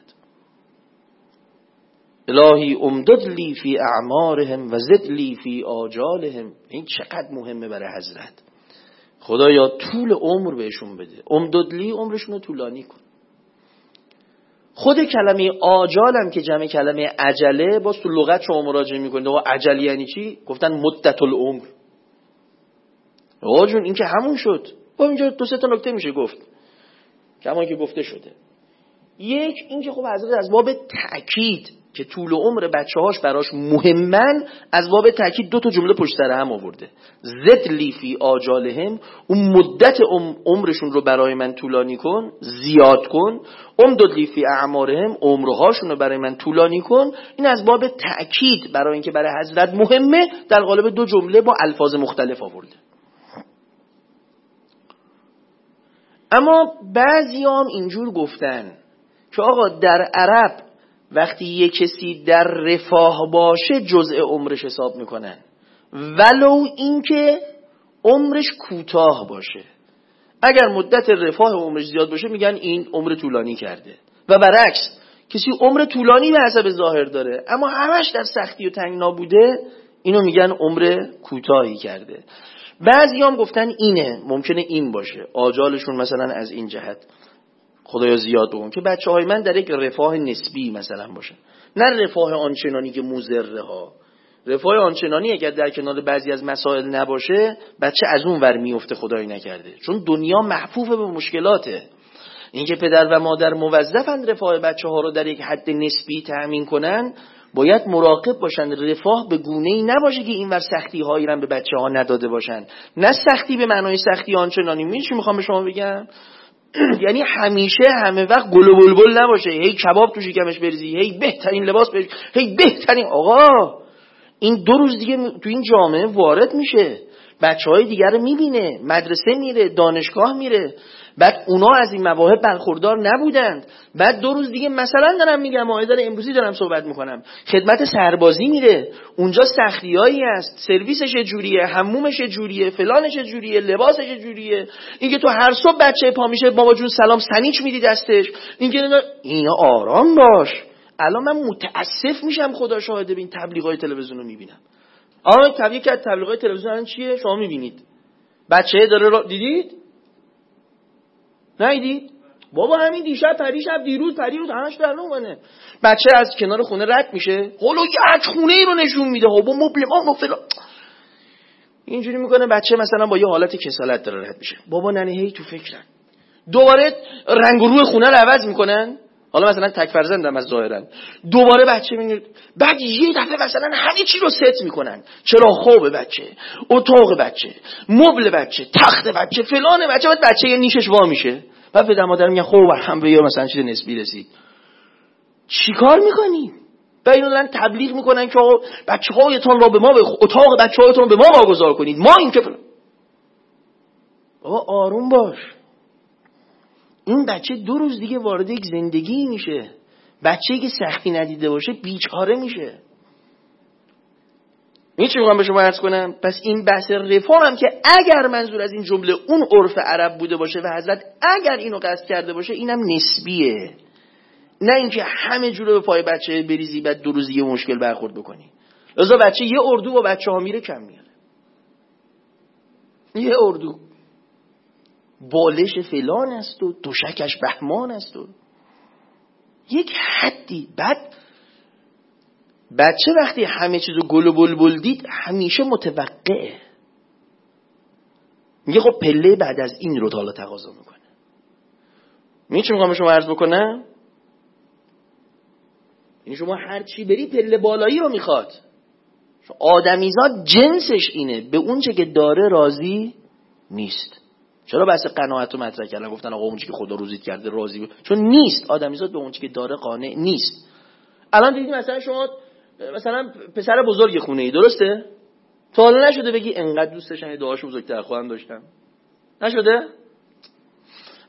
الهی امدد لی فی اعمارهم و زد لی فی آجالهم. این چقدر مهمه برای حضرت. خدایا طول عمر بهشون بده. امدد لی، عمرشون رو طولانی کن. خود کلمه آجالم که جمع کلمه عجله، باز تو لغت شما مراجعه میکنید و عجلی یعنی چی؟ گفتن مدت العمر. آقا جون این که همون شد. با اینجا دو سه تا نکته میشه گفت کما که گفته شده. یک، این که خب حضرت از باب تأکید که طول عمر بچه‌هاش براش مهمن، از باب تأکید دو تا جمله پشت سر هم آورده. زد لی فی آجالهم، اون مدت عمرشون رو برای من طولانی کن، زیاد کن. امدد لی فی اعمارهم، عمرهاشون رو برای من طولانی کن. این از باب تأکید برای اینکه برای حضرت مهمه، در قالب دو جمله با الفاظ مختلف آورده. اما بعضیام اینجور گفتن که آقا در عرب وقتی یک کسی در رفاه باشه جزء عمرش حساب میکنن، ولو اینکه عمرش کوتاه باشه. اگر مدت رفاه عمرش زیاد باشه میگن این عمر طولانی کرده، و برعکس کسی عمر طولانی به حسب ظاهر داره اما همش در سختی و تنگنا بوده، اینو میگن عمر کوتاهی کرده. بعضی هم گفتن اینه، ممکنه این باشه آجالشون، مثلا از این جهت خدایا زیاد بگن که بچه‌های من در یک رفاه نسبی مثلا باشه، نه رفاه آنچنانی که مضره ها. رفاه آنچنانی اگر در کنار بعضی از مسائل نباشه، بچه از اون ور میفته خدایی نکرده، چون دنیا محفوف به مشکلاته. اینکه پدر و مادر موظفن رفاه بچه‌ها رو در یک حد نسبی تأمین کنن، باید مراقب باشن رفاه به گونه‌ای نباشه که اینور سختی هایی رو به بچه‌ها نداده باشن. نه سختی به معنای سختی آنچنانی. می‌دونی چی میخوام به شما بگم؟ یعنی همیشه همه وقت گل و بلبل نباشه، هی کباب تو شکمش بریزی، هی بهترین لباس بریزی، هی بهترین. آقا این 2 روز دیگه تو این جامعه وارد میشه، بچه‌های دیگر رو میبینه، مدرسه میره، دانشگاه میره، بعد اونا از این مواهب برخوردار نبودند. بعد 2 روز دیگه مثلا دارم میگم، داره امروزی دارم صحبت میکنم، خدمت سربازی میره، اونجا سختیایی هست، سرویسش جوریه، حمومش جوریه، فلانش جوریه، لباسش جوریه. اینکه تو هر صبح بچه پا میشه بابا جون سلام سنیچ میدی دستش، اینکه اینا آرام باش. الان من متاسف میشم خدا شاهده به این تبلیغات تلویزیون رو میبینم. تبلیغ کرد، تبلیغات تلویزیون الان چیه؟ شما میبینید بچه داره دیدید؟ نیدید؟ بابا همین دیشب پریشب دیروز همش در نمونه. بچه از کنار خونه رد میشه، هولو یک خونه ای رو نشون میده، با مبل ما فلان اینجوری میکنه. بچه مثلا با یه حالت کسالت داره رد میشه، بابا ننه هی تو فکرن. دوباره رنگ و روی خونه رو عوض میکنن، حالا مثلا تک فرزندم از ظاهرن، دوباره بچه میگه، بعد یه دفعه مثلا همه چی رو ست میکنن، چرا خواب بچه، اتاق بچه، مبل بچه، تخت بچه، فلان بچه. بعد بچه یه نیشش وا میشه، بعد پدر مادر میگن خب هم به مثلا چیز نسبی رسید. چیکار میکنی؟ بعد اینا دارن تبلیغ میکنن که بچه‌هایتون را به ما اتاق بچه‌هایتون به ما واگذار کنید، ما این که بابا آروم باش. این بچه 2 روز دیگه وارد یک زندگی میشه، بچه‌ای که سختی ندیده باشه بیچاره میشه. چی میخوام به شما عرض کنم؟ پس این بحث رفاه هم که اگر منظور از این جمله اون عرف عرب بوده باشه و حضرت اگر اینو قصد کرده باشه، اینم نسبیه، نه اینکه همه جوره به پای بچه بریزی بعد 2 روز دیگه مشکل برخورد بکنی. لذا بچه یه اردو با بچه‌ها میره کم میاره، یه اردو بالش فلان است و دوشکش بهمان است و یک حدی. بعد بچه وقتی همه چیزو گل و بلبل دید همیشه متوقعه، میگه خب پله بعد از این رو حالا تقاضا میکنه. چی میخوام به شما عرض بکنم؟ این شما هر چی بری پله بالایی رو میخواد. آدمیزاد جنسش اینه، به اون چه که داره راضی نیست. چرا بحث قناعت رو مطرح کردن؟ گفتن آقا اون چیزی که خدا روزیت کرده راضی چون نیست. آدمیزاد به اون چیزی که داره قانع نیست. الان دیدی مثلا شما مثلا پسر بزرگ خونه ای، درسته؟ تا حالا نشده بگی انقدر دوست داشتم دعاشو بزرگتر خودم داشتم؟ نشده؟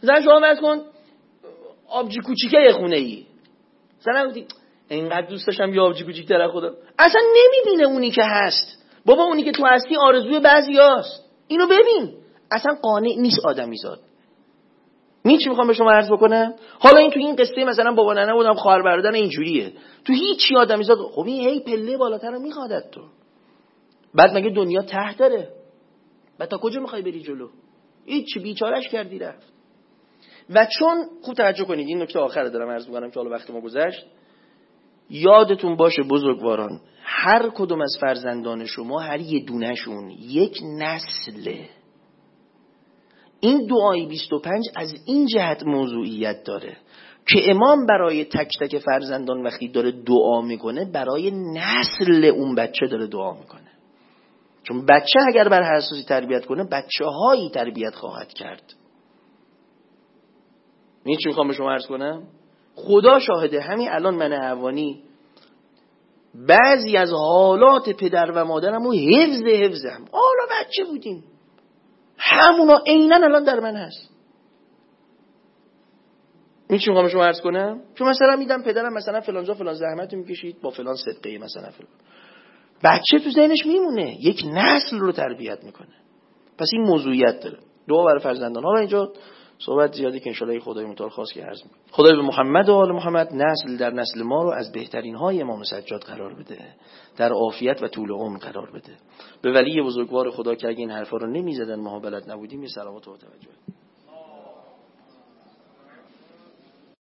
مثلا شما فرض کن آبجی کوچیکه خونه ای، مثلا گفتی اینقدر دوست داشتم یه آبجی کوچیک‌تر از خودم، اصلا نمیبینه اونی که هست. بابا اونی که تو هستی آرزوی بعضیاست، اینو ببین. اصلا قانع نیست آدمیزاد. چی میخوام به شما عرض بکنم؟ حالا این تو این قصه مثلا بابا ننه بودم خواهر برادر اینجوریه، تو هیچی آدمیزاد خب این هی پله بالاتر میخوادت تو. بعد مگه دنیا ته داره؟ بعد تا کجا میخوای بری جلو؟ هیچ بیچارهش کردی رفت. و چون خوب توجه کنید این نکته آخر دارم عرض می‌کنم که حالا وقت ما گذشت، یادتون باشه بزرگواران، هر کدوم از فرزندان شما هر یه دونهشون یک نسله. این دعای 25 از این جهت موضوعیت داره که امام برای تک تک فرزندان وقتی داره دعا میکنه برای نسل اون بچه داره دعا میکنه. چون بچه اگر بر هر اساسی تربیت کنه بچه هایی تربیت خواهد کرد. این چی میخوام به شما عرض کنم؟ خدا شاهده همین الان من حوانی بعضی از حالات پدر و مادرم رو حفظم حالا بچه بودیم همونا عیناً الان در من هست. این چی میخوام به شما عرض کنم؟ چون مثلا میدم پدرم مثلا فلانجا فلان زحمت میکشید با فلان صدقه مثلا فلان، بچه تو ذهنش میمونه، یک نسل رو تربیت میکنه. پس این موضوعیت داره. دعا برای فرزندان. حالا اینجا صحبت زیادی که انشالله خدای متعال خواست که عرض میکنه. خدای به محمد و آل محمد نسل در نسل ما رو از بهترین های امام سجاد قرار بده، در عافیت و طول عمر قرار بده. به ولی بزرگوار خدا که اگه این حرفا رو نمیزدن ما بلد نبودیم، یه سلامات و توجه.